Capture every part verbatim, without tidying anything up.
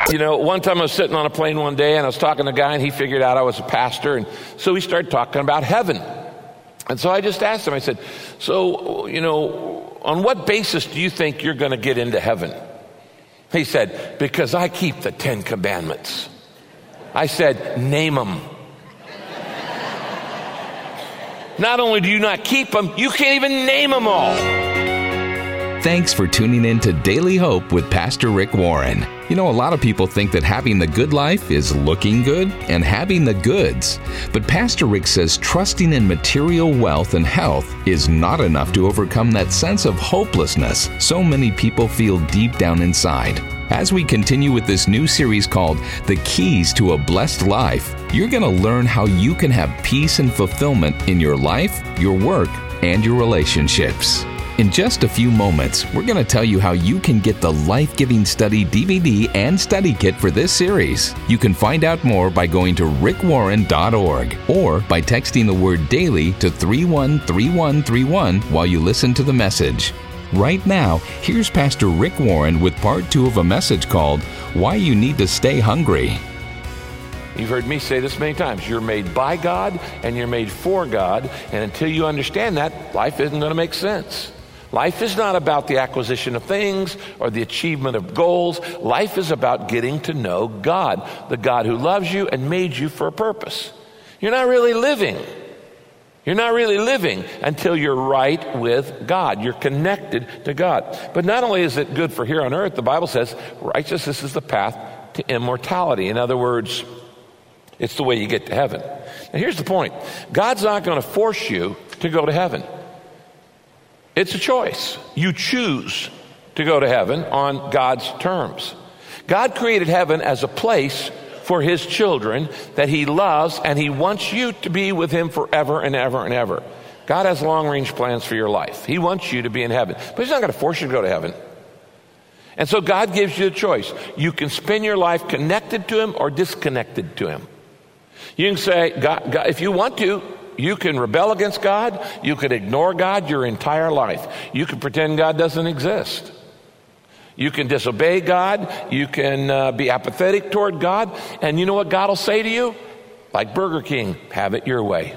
You know, one time I was sitting on a plane one day and I was talking to a guy and he figured out I was a pastor, and so we started talking about heaven. And so I just asked him, I said, so, you know, on what basis do you think you're going to get into heaven? He said, because I keep the Ten Commandments. I said, name them. Not only do you not keep them, you can't even name them all. Thanks for tuning in to Daily Hope with Pastor Rick Warren. You know, a lot of people think that having the good life is looking good and having the goods. But Pastor Rick says trusting in material wealth and health is not enough to overcome that sense of hopelessness so many people feel deep down inside. As we continue with this new series called The Keys to a Blessed Life, you're going to learn how you can have peace and fulfillment in your life, your work, and your relationships. In just a few moments, we're going to tell you how you can get the Life-Giving Study D V D and study kit for this series. You can find out more by going to rick warren dot org or by texting the word DAILY to three one three one three one while you listen to the message. Right now, here's Pastor Rick Warren with part two of a message called Why You Need to Stay Hungry. You've heard me say this many times. You're made by God and you're made for God. And until you understand that, life isn't going to make sense. Life is not about the acquisition of things or the achievement of goals. Life is about getting to know God, the God who loves you and made you for a purpose. You're not really living. You're not really living until you're right with God. You're connected to God. But not only is it good for here on earth, the Bible says righteousness is the path to immortality. In other words, it's the way you get to heaven. Now here's the point. God's not going to force you to go to heaven. It's a choice. You choose to go to heaven on God's terms. God created heaven as a place for his children that he loves, and he wants you to be with him forever and ever and ever. God has long-range plans for your life. He wants you to be in heaven, but he's not going to force you to go to heaven. And so God gives you a choice. You can spend your life connected to him or disconnected to him. You can say, God, God, if you want to, you can rebel against God. You can ignore God your entire life. You can pretend God doesn't exist. You can disobey God. You can uh, be apathetic toward God. And you know what God will say to you? Like Burger King, have it your way.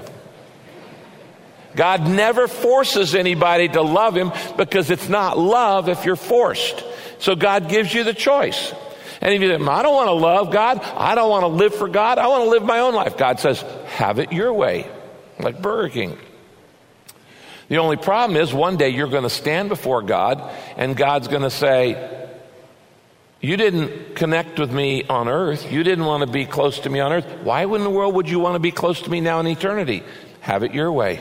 God never forces anybody to love him because it's not love if you're forced. So God gives you the choice. And if you say, I don't want to love God. I don't want to live for God. I want to live my own life. God says, have it your way. Like Burger King. The only problem is one day you're going to stand before God and God's going to say, you didn't connect with me on earth. You didn't want to be close to me on earth. Why in the world would you want to be close to me now in eternity? Have it your way.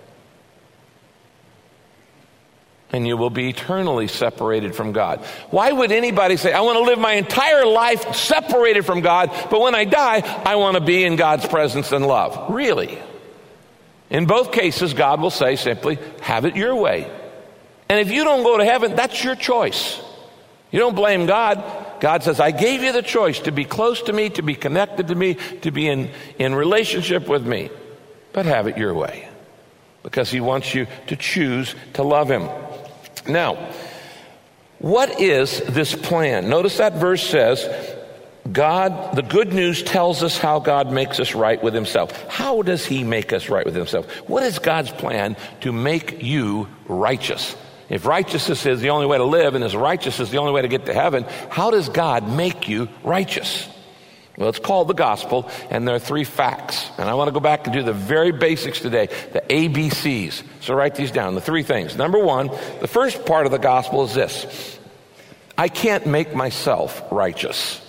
And you will be eternally separated from God. Why would anybody say, I want to live my entire life separated from God, but when I die, I want to be in God's presence and love? Really? In both cases, God will say simply, have it your way. And if you don't go to heaven, that's your choice. You don't blame God. God says, I gave you the choice to be close to me, to be connected to me, to be in, in relationship with me. But have it your way. Because he wants you to choose to love him. Now, what is this plan? Notice that verse says, God, the good news tells us how God makes us right with himself. How does he make us right with himself? What is God's plan to make you righteous? If righteousness is the only way to live and his righteousness is the only way to get to heaven, how does God make you righteous? Well, it's called the gospel, and there are three facts. And I want to go back and do the very basics today, the A B Cs. So write these down, the three things. Number one, the first part of the gospel is this. I can't make myself righteous.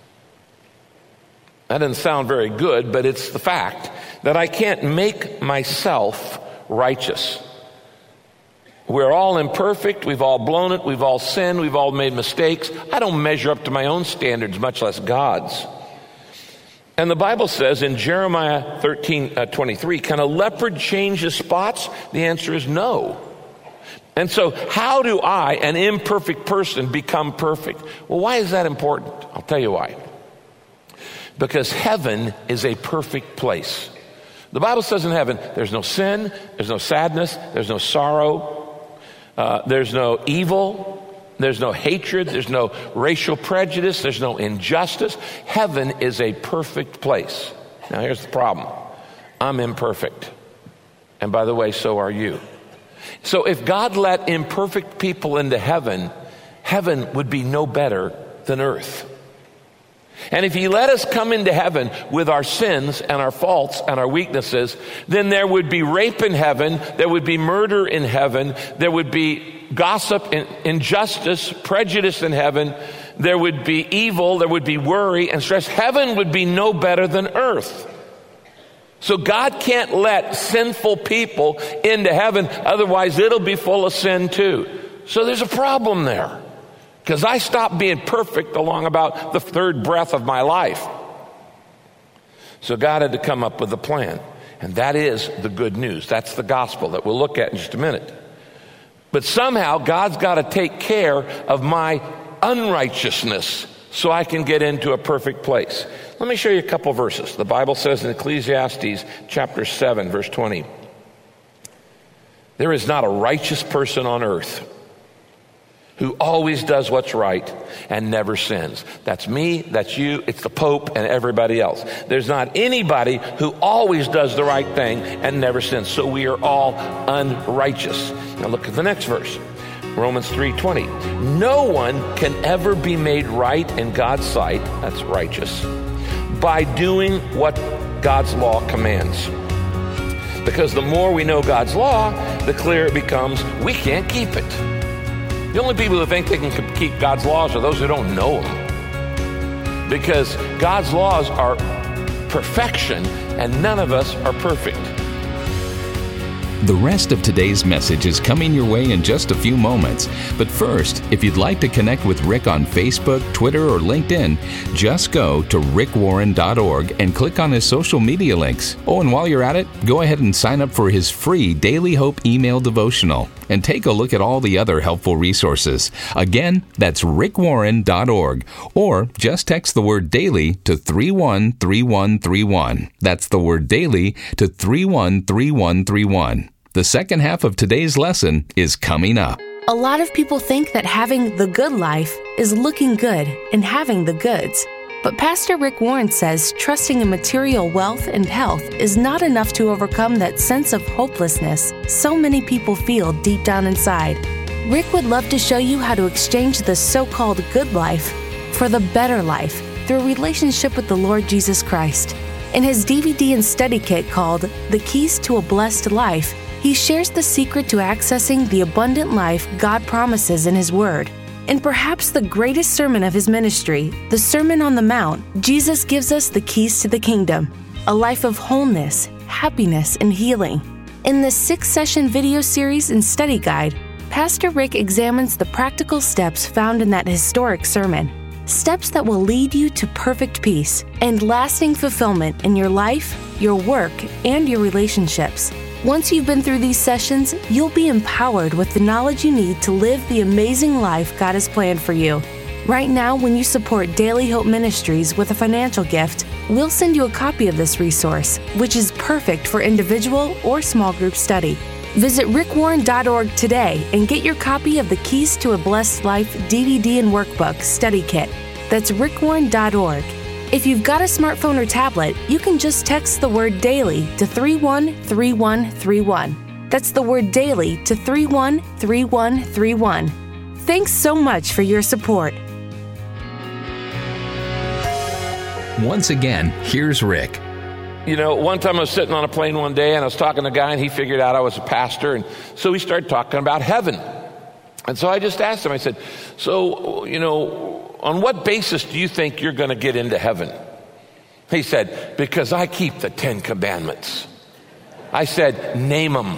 That doesn't sound very good, but it's the fact that I can't make myself righteous. We're all imperfect. We've all blown it. We've all sinned. We've all made mistakes. I don't measure up to my own standards, much less God's. And the Bible says in Jeremiah thirteen twenty-three, can a leopard change his spots? The answer is no. And so how do I, an imperfect person, become perfect? Well, why is that important? I'll tell you why. Because heaven is a perfect place. The Bible says in heaven, there's no sin, there's no sadness, there's no sorrow, uh, there's no evil, There's no hatred. There's no racial prejudice. There's no injustice. Heaven is a perfect place. Now, here's the problem. I'm imperfect. And by the way, so are you. So if God let imperfect people into heaven, heaven would be no better than earth. And if he let us come into heaven with our sins and our faults and our weaknesses, then there would be rape in heaven, there would be murder in heaven, there would be gossip, injustice, prejudice in heaven, there would be evil, there would be worry and stress. Heaven would be no better than earth. So God can't let sinful people into heaven, otherwise it'll be full of sin too. So there's a problem there. Because I stopped being perfect along about the third breath of my life. So God had to come up with a plan. And that is the good news. That's the gospel that we'll look at in just a minute. But somehow God's got to take care of my unrighteousness so I can get into a perfect place. Let me show you a couple verses. The Bible says in Ecclesiastes chapter seven, verse twenty, there is not a righteous person on earth who always does what's right and never sins. That's me, that's you, it's the Pope and everybody else. There's not anybody who always does the right thing and never sins. So we are all unrighteous. Now look at the next verse. Romans three twenty. No one can ever be made right in God's sight, that's righteous, by doing what God's law commands. Because the more we know God's law, the clearer it becomes we can't keep it. The only people who think they can keep God's laws are those who don't know them. Because God's laws are perfection, and none of us are perfect. The rest of today's message is coming your way in just a few moments. But first, if you'd like to connect with Rick on Facebook, Twitter, or LinkedIn, just go to rick warren dot org and click on his social media links. Oh, and while you're at it, go ahead and sign up for his free Daily Hope email devotional and take a look at all the other helpful resources. Again, that's rick warren dot org, or just text the word daily to three one three one three one. That's the word daily to three one three one three one. The second half of today's lesson is coming up. A lot of people think that having the good life is looking good and having the goods. But Pastor Rick Warren says trusting in material wealth and health is not enough to overcome that sense of hopelessness so many people feel deep down inside. Rick would love to show you how to exchange the so-called good life for the better life through a relationship with the Lord Jesus Christ. In his D V D and study kit called The Keys to a Blessed Life, he shares the secret to accessing the abundant life God promises in his Word. In perhaps the greatest sermon of his ministry, the Sermon on the Mount, Jesus gives us the keys to the kingdom, a life of wholeness, happiness, and healing. In this six-session video series and study guide, Pastor Rick examines the practical steps found in that historic sermon, steps that will lead you to perfect peace and lasting fulfillment in your life, your work, and your relationships. Once you've been through these sessions, you'll be empowered with the knowledge you need to live the amazing life God has planned for you. Right now, when you support Daily Hope Ministries with a financial gift, we'll send you a copy of this resource, which is perfect for individual or small group study. Visit rick warren dot org today and get your copy of the Keys to a Blessed Life D V D and Workbook Study Kit. That's rick warren dot org. If you've got a smartphone or tablet, you can just text the word DAILY to three one three one three one. That's the word DAILY to three one three one three one. Thanks so much for your support. Once again, here's Rick. You know, one time I was sitting on a plane one day and I was talking to a guy and he figured out I was a pastor, and so we started talking about heaven. And so I just asked him, I said, so, you know, on what basis do you think you're going to get into heaven? He said, because I keep the Ten Commandments. I said, name them.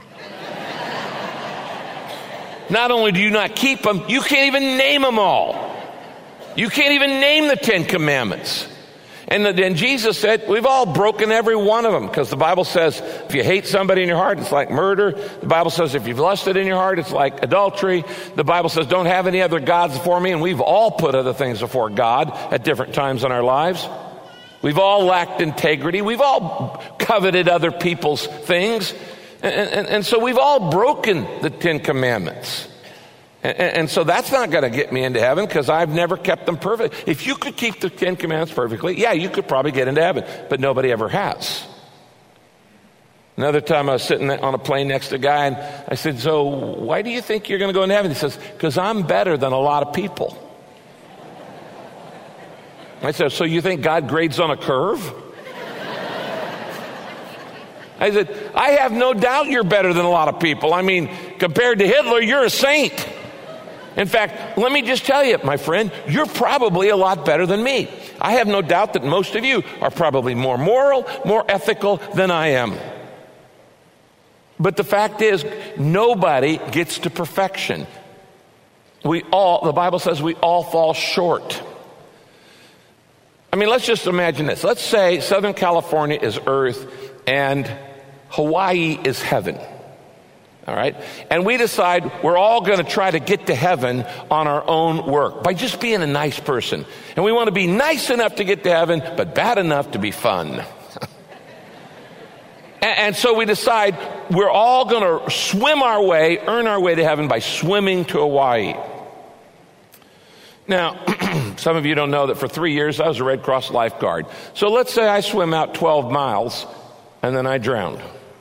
Not only do you not keep them, you can't even name them all. You can't even name the Ten Commandments. And then Jesus said, we've all broken every one of them, because the Bible says if you hate somebody in your heart, it's like murder. The Bible says if you've lusted in your heart, it's like adultery. The Bible says don't have any other gods before me, and we've all put other things before God at different times in our lives. We've all lacked integrity. We've all coveted other people's things. And, and, and so we've all broken the Ten Commandments. And, and so that's not going to get me into heaven because I've never kept them perfect. If you could keep the Ten Commandments perfectly, yeah, you could probably get into heaven, but nobody ever has. Another time I was sitting on a plane next to a guy, and I said, so why do you think you're going to go into heaven? He says, because I'm better than a lot of people. I said, so you think God grades on a curve? I said, I have no doubt you're better than a lot of people. I mean, compared to Hitler, you're a saint. In fact, let me just tell you, my friend, you're probably a lot better than me. I have no doubt that most of you are probably more moral, more ethical than I am. But the fact is, nobody gets to perfection. We all, the Bible says we all fall short. I mean, let's just imagine this. Let's say Southern California is earth and Hawaii is heaven. All right? And we decide we're all going to try to get to heaven on our own work by just being a nice person. And we want to be nice enough to get to heaven, but bad enough to be fun. And so we decide we're all going to swim our way, earn our way to heaven by swimming to Hawaii. Now, some of you don't know that for three years I was a Red Cross lifeguard. So let's say I swim out twelve miles and then I drown.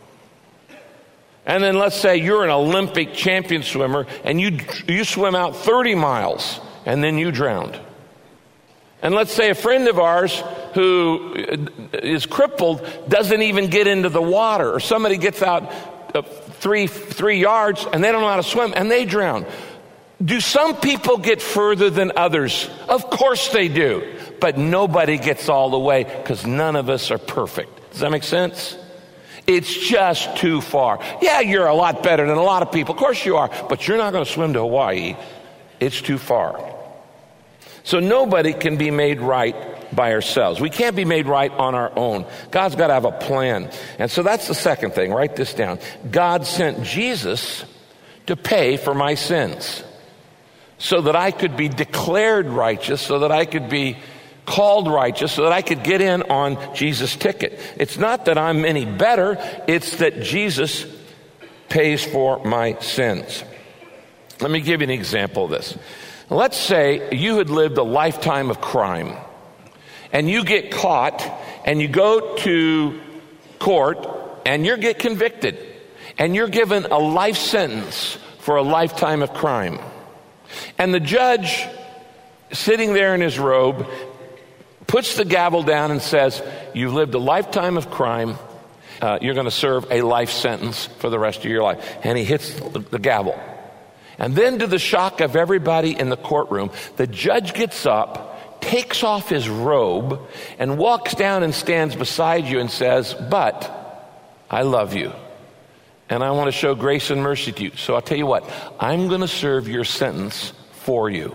And then let's say you're an Olympic champion swimmer and you you swim out thirty miles and then you drowned. And let's say a friend of ours who is crippled doesn't even get into the water, or somebody gets out three three yards and they don't know how to swim and they drown. Do some people get further than others? Of course they do. But nobody gets all the way because none of us are perfect. Does that make sense? It's just too far. Yeah, you're a lot better than a lot of people. Of course you are. But you're not going to swim to Hawaii. It's too far. So nobody can be made right by ourselves. We can't be made right on our own. God's got to have a plan. And so that's the second thing. Write this down. God sent Jesus to pay for my sins so that I could be declared righteous, so that I could be called righteous, so that I could get in on Jesus' ticket. It's not that I'm any better. It's that Jesus pays for my sins. Let me give you an example of this. Let's say you had lived a lifetime of crime and you get caught and you go to court and you get convicted and you're given a life sentence for a lifetime of crime. And the judge, sitting there in his robe, puts the gavel down and says, you've lived a lifetime of crime. Uh, you're going to serve a life sentence for the rest of your life. And he hits the, the gavel. And then, to the shock of everybody in the courtroom, the judge gets up, takes off his robe, and walks down and stands beside you and says, but I love you. And I want to show grace and mercy to you. So I'll tell you what, I'm going to serve your sentence for you.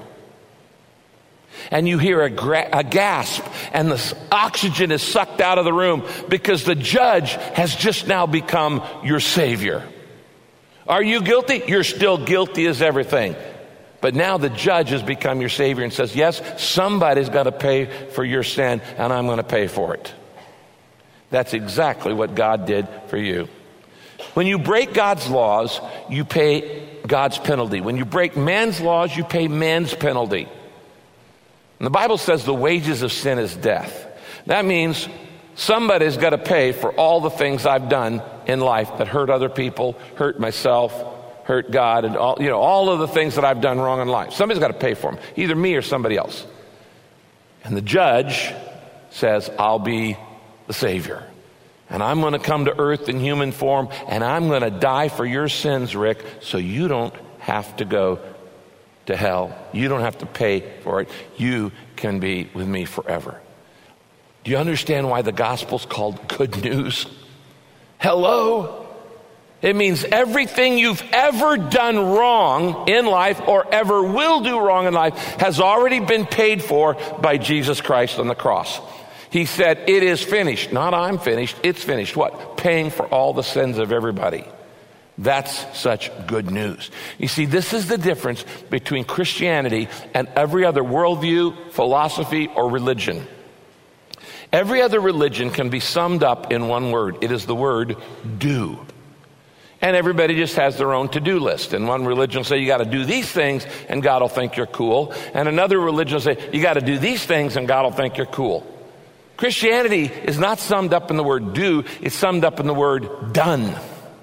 And you hear a, gra- a gasp, and the oxygen is sucked out of the room because the judge has just now become your savior. Are you guilty? You're still guilty as everything. But now the judge has become your savior and says, yes, somebody's got to pay for your sin, and I'm going to pay for it. That's exactly what God did for you. When you break God's laws, you pay God's penalty. When you break man's laws, you pay man's penalty. And the Bible says the wages of sin is death. That means somebody's got to pay for all the things I've done in life that hurt other people, hurt myself, hurt God, and all, you know, all of the things that I've done wrong in life. Somebody's got to pay for them, either me or somebody else. And the judge says, I'll be the Savior. And I'm going to come to earth in human form, and I'm going to die for your sins, Rick, so you don't have to go to hell. You don't have to pay for it. You can be with me forever. Do you understand why the gospel's called good news? Hello? It means everything you've ever done wrong in life or ever will do wrong in life has already been paid for by Jesus Christ on the cross. He said, it is finished. Not I'm finished, it's finished. What? Paying for all the sins of everybody. That's such good news. You see, this is the difference between Christianity and every other worldview, philosophy, or religion. Every other religion can be summed up in one word. It is the word do. And everybody just has their own to-do list. And one religion will say, you got to do these things and God will think you're cool. And another religion will say, you got to do these things and God will think you're cool. Christianity is not summed up in the word do, it's summed up in the word done.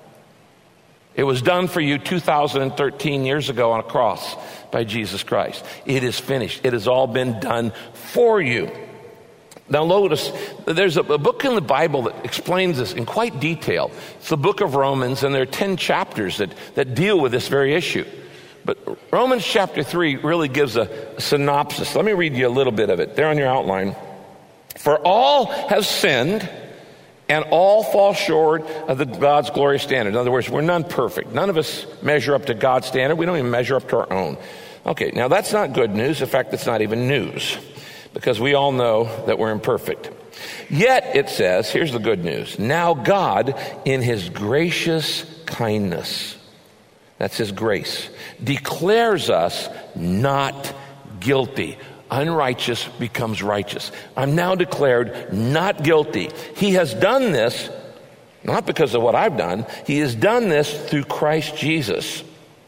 It was done for you two thousand thirteen years ago on a cross by Jesus Christ. It is finished. It has all been done for you. Now notice, there's a, a book in the Bible that explains this in quite detail. It's the book of Romans, and there are ten chapters that, that deal with this very issue. But Romans chapter three really gives a, a synopsis. Let me read you a little bit of it. There on your outline. For all have sinned and all fall short of the God's glorious standard. In other words, we're none perfect. None of us measure up to God's standard. We don't even measure up to our own. Okay, now that's not good news. In fact, it's not even news, because we all know that we're imperfect. Yet, it says, here's the good news. Now God, in his gracious kindness, that's his grace, declares us not guilty. Unrighteous becomes righteous. I'm now declared not guilty. He has done this, not because of what I've done. He has done this through Christ Jesus,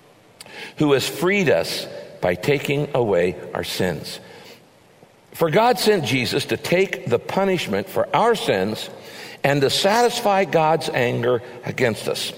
who has freed us by taking away our sins. For God sent Jesus to take the punishment for our sins and to satisfy God's anger against us.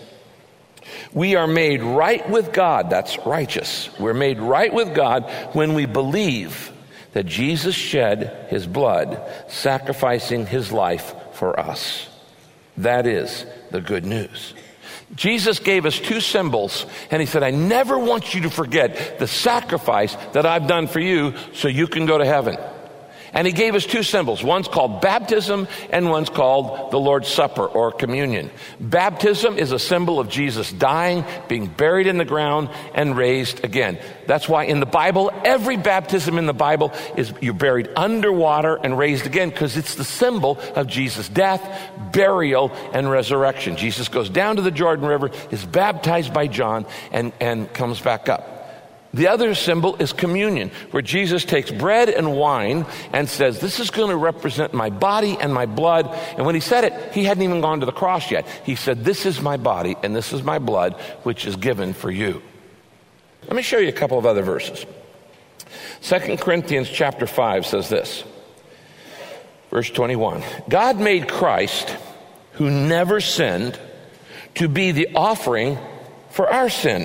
We are made right with God. That's righteous. We're made right with God when we believe that Jesus shed his blood, sacrificing his life for us. That is the good news. Jesus gave us two symbols, and he said, I never want you to forget the sacrifice that I've done for you so you can go to heaven. And he gave us two symbols. One's called baptism and one's called the Lord's Supper or communion. Baptism is a symbol of Jesus dying, being buried in the ground, and raised again. That's why in the Bible, every baptism in the Bible is you're buried underwater and raised again, because it's the symbol of Jesus' death, burial, and resurrection. Jesus goes down to the Jordan River, is baptized by John, and, and comes back up. The other symbol is communion, where Jesus takes bread and wine and says, this is going to represent my body and my blood. And when he said it, he hadn't even gone to the cross yet. He said, this is my body and this is my blood, which is given for you. Let me show you a couple of other verses. Second Corinthians chapter five says this, verse twenty-one. God made Christ, who never sinned, to be the offering for our sin,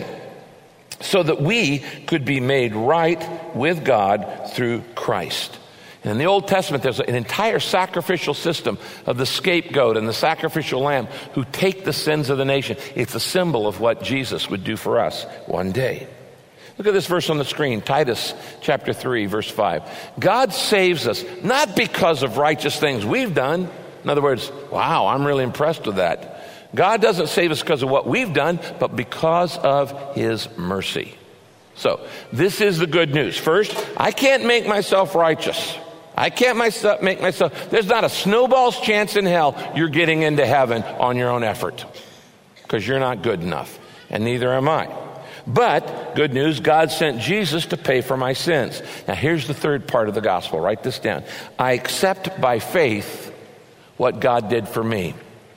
so that we could be made right with God through Christ. And in the Old Testament, there's an entire sacrificial system of the scapegoat and the sacrificial lamb who take the sins of the nation. It's a symbol of what Jesus would do for us one day. Look at this verse on the screen, Titus chapter three, verse five. God saves us not because of righteous things we've done. In other words, wow, I'm really impressed with that. God doesn't save us because of what we've done, but because of his mercy. So, this is the good news. First, I can't make myself righteous. I can't myself make myself, there's not a snowball's chance in hell you're getting into heaven on your own effort, because you're not good enough, and neither am I. But, good news, God sent Jesus to pay for my sins. Now, here's the third part of the gospel. Write this down. I accept by faith what God did for me.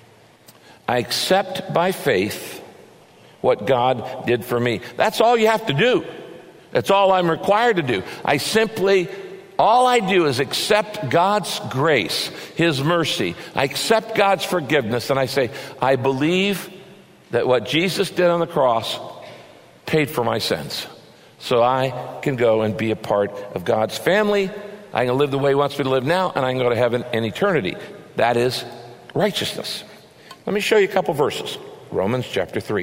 I accept by faith what God did for me. That's all you have to do. That's all I'm required to do. I simply, all I do is accept God's grace, his mercy. I accept God's forgiveness, and I say, I believe that what Jesus did on the cross paid for my sins, so I can go and be a part of God's family. I can live the way he wants me to live now, and I can go to heaven in eternity. That is righteousness. Let me show you a couple verses. Romans chapter three.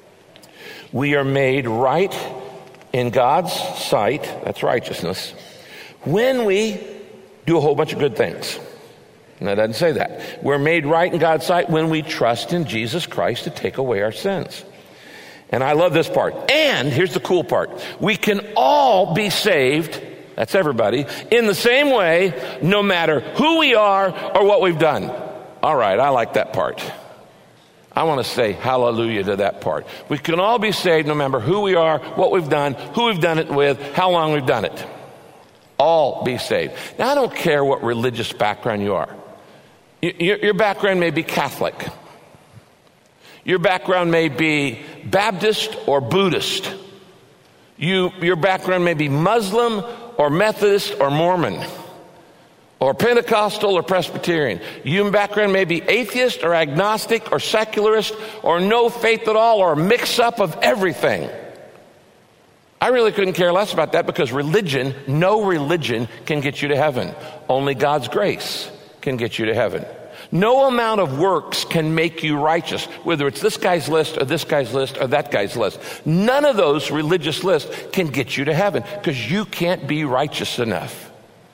We are made right in God's sight, that's righteousness, when we do a whole bunch of good things. And that doesn't say that. We're made right in God's sight when we trust in Jesus Christ to take away our sins. And I love this part. And here's the cool part. We can all be saved, that's everybody, in the same way, no matter who we are or what we've done. All right, I like that part. I want to say hallelujah to that part. We can all be saved no matter who we are, what we've done, who we've done it with, how long we've done it. All be saved. Now, I don't care what religious background you are. Your, your background may be Catholic. Your background may be Baptist or Buddhist. You, your background may be Muslim or Methodist or Mormon, or Pentecostal or Presbyterian. Your background may be atheist or agnostic or secularist or no faith at all or a mix-up of everything. I really couldn't care less about that, because religion, no religion can get you to heaven. Only God's grace can get you to heaven. No amount of works can make you righteous, whether it's this guy's list or this guy's list or that guy's list. None of those religious lists can get you to heaven, because you can't be righteous enough.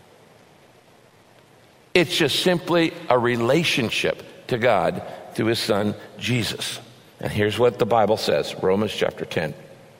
It's just simply a relationship to God through his son, Jesus. And here's what the Bible says, Romans chapter ten.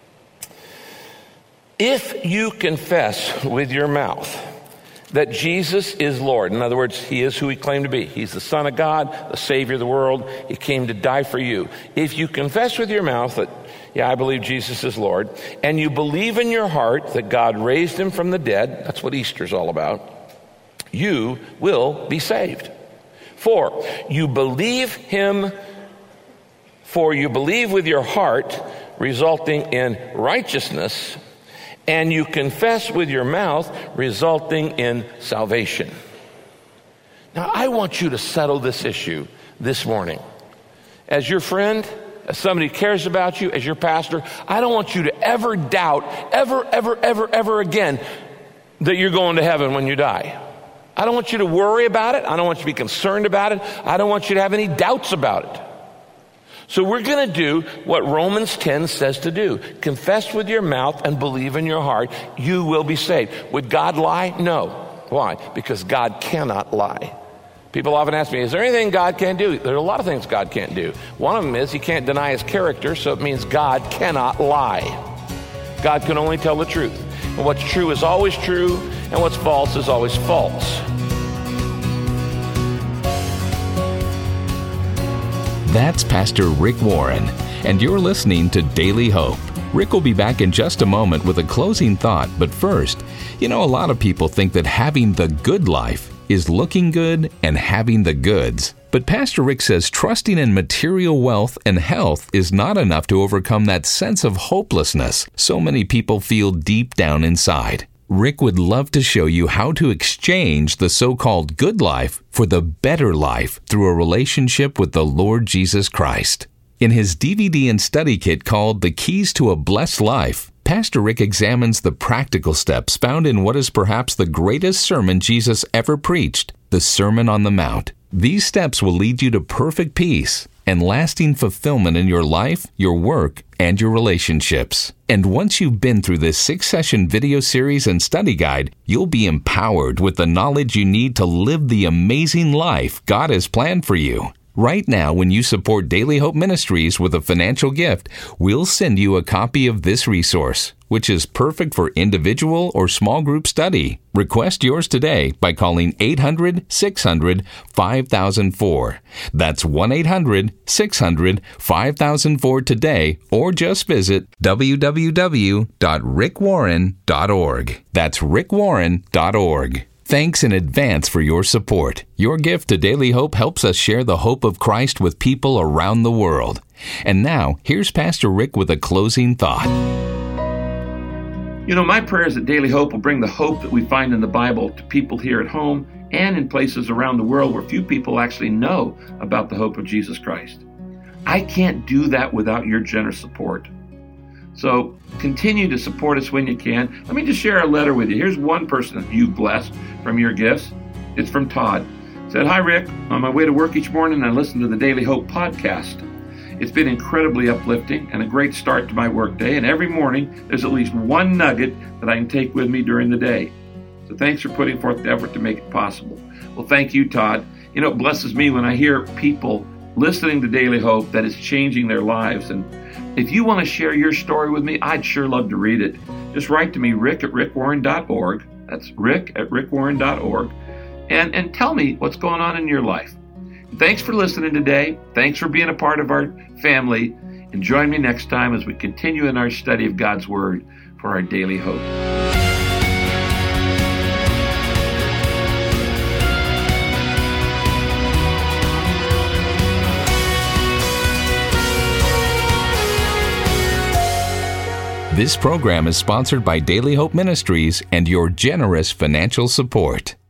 If you confess with your mouth that Jesus is Lord, in other words, he is who he claimed to be. He's the Son of God, the Savior of the world. He came to die for you. If you confess with your mouth that, yeah, I believe Jesus is Lord, and you believe in your heart that God raised him from the dead, that's what Easter's all about, you will be saved. For you believe him, for you believe with your heart, resulting in righteousness, and you confess with your mouth, resulting in salvation. Now, I want you to settle this issue this morning. As your friend, as somebody who cares about you, as your pastor, I don't want you to ever doubt, ever, ever, ever, ever again, that you're going to heaven when you die. I don't want you to worry about it. I don't want you to be concerned about it. I don't want you to have any doubts about it. So we're going to do what Romans ten says to do. Confess with your mouth and believe in your heart, you will be saved. Would God lie? No. Why? Because God cannot lie. People often ask me, is there anything God can't do? There are a lot of things God can't do. One of them is he can't deny his character, so it means God cannot lie. God can only tell the truth. And what's true is always true, and what's false is always false. That's Pastor Rick Warren, and you're listening to Daily Hope. Rick will be back in just a moment with a closing thought, but first, you know, a lot of people think that having the good life is looking good and having the goods. But Pastor Rick says trusting in material wealth and health is not enough to overcome that sense of hopelessness so many people feel deep down inside. Rick would love to show you how to exchange the so-called good life for the better life through a relationship with the Lord Jesus Christ. In his D V D and study kit called The Keys to a Blessed Life, Pastor Rick examines the practical steps found in what is perhaps the greatest sermon Jesus ever preached, the Sermon on the Mount. These steps will lead you to perfect peace and lasting fulfillment in your life, your work, and your relationships. And once you've been through this six-session video series and study guide, you'll be empowered with the knowledge you need to live the amazing life God has planned for you. Right now, when you support Daily Hope Ministries with a financial gift, we'll send you a copy of this resource, which is perfect for individual or small group study. Request yours today by calling eight hundred, six hundred, five thousand four. That's one eight hundred, six hundred, five thousand four today, or just visit w w w dot rick warren dot org. That's rick warren dot org. Thanks in advance for your support. Your gift to Daily Hope helps us share the hope of Christ with people around the world. And now, here's Pastor Rick with a closing thought. You know, my prayer is that Daily Hope will bring the hope that we find in the Bible to people here at home and in places around the world where few people actually know about the hope of Jesus Christ. I can't do that without your generous support. So continue to support us when you can. Let me just share a letter with you. Here's one person that you've blessed from your gifts. It's from Todd. It said, "Hi, Rick. On my way to work each morning, I listen to the Daily Hope podcast. It's been incredibly uplifting and a great start to my workday, and every morning there's at least one nugget that I can take with me during the day. So thanks for putting forth the effort to make it possible." Well, thank you, Todd. You know, it blesses me when I hear people listening to Daily Hope that is changing their lives. And if you want to share your story with me, I'd sure love to read it. Just write to me, rick at rick warren dot org. That's rick at rick warren dot org. And, and tell me what's going on in your life. Thanks for listening today. Thanks for being a part of our family. And join me next time as we continue in our study of God's Word for our daily hope. This program is sponsored by Daily Hope Ministries and your generous financial support.